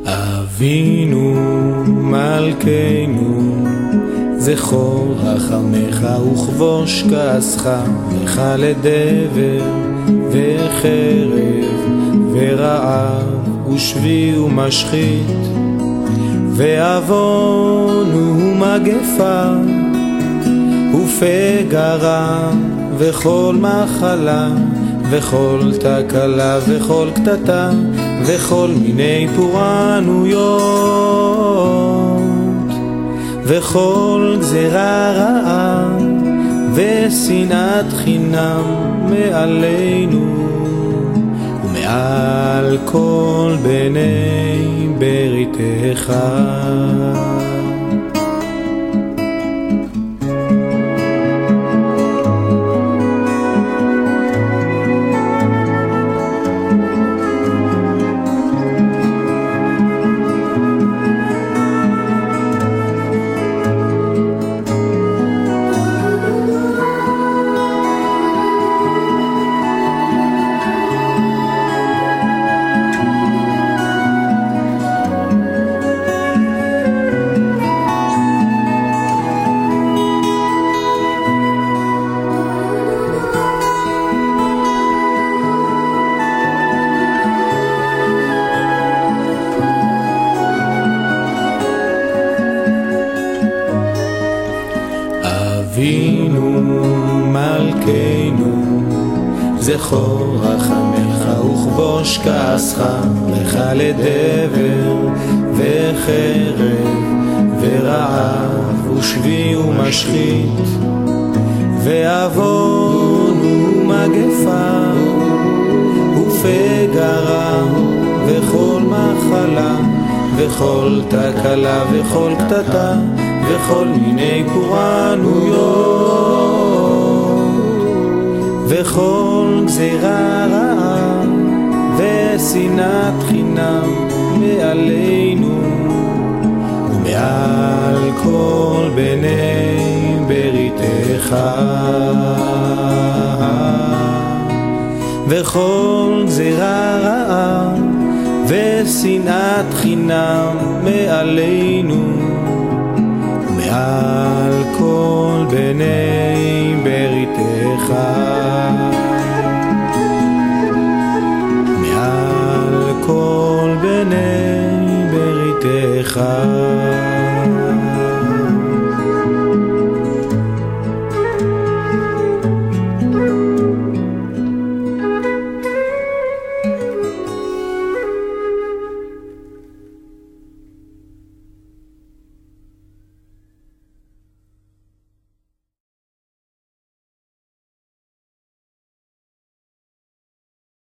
אבינו מלכנו, זכור רחמך וכבוש כעסך, לך לדבר וחרב ורעב ושבי ומשחית ועוון ומגפה ופגרה וכל מחלה וכל תקלה וכל קטטה וכל מיני פורענויות וכל גזירה רעה ושנאת חינם מעלינו ומעל כל בני בריתך. אבינו מלכנו, זכור רחמך וכבוש כעסך, לך לדבר וחרב ורעב ושבי ומשחית ועוון ומגפה ופגרה וכל מחלה וכל תקלה וכל קטטה וכל מיני פורענויות וכל גזירה רעה ושנאת חינם מעלינו ומעל כל בני בריתך וכל גזירה רעה ושנאת חינם מעלינו מעל כל בני בריתך מעל כל בני בריתך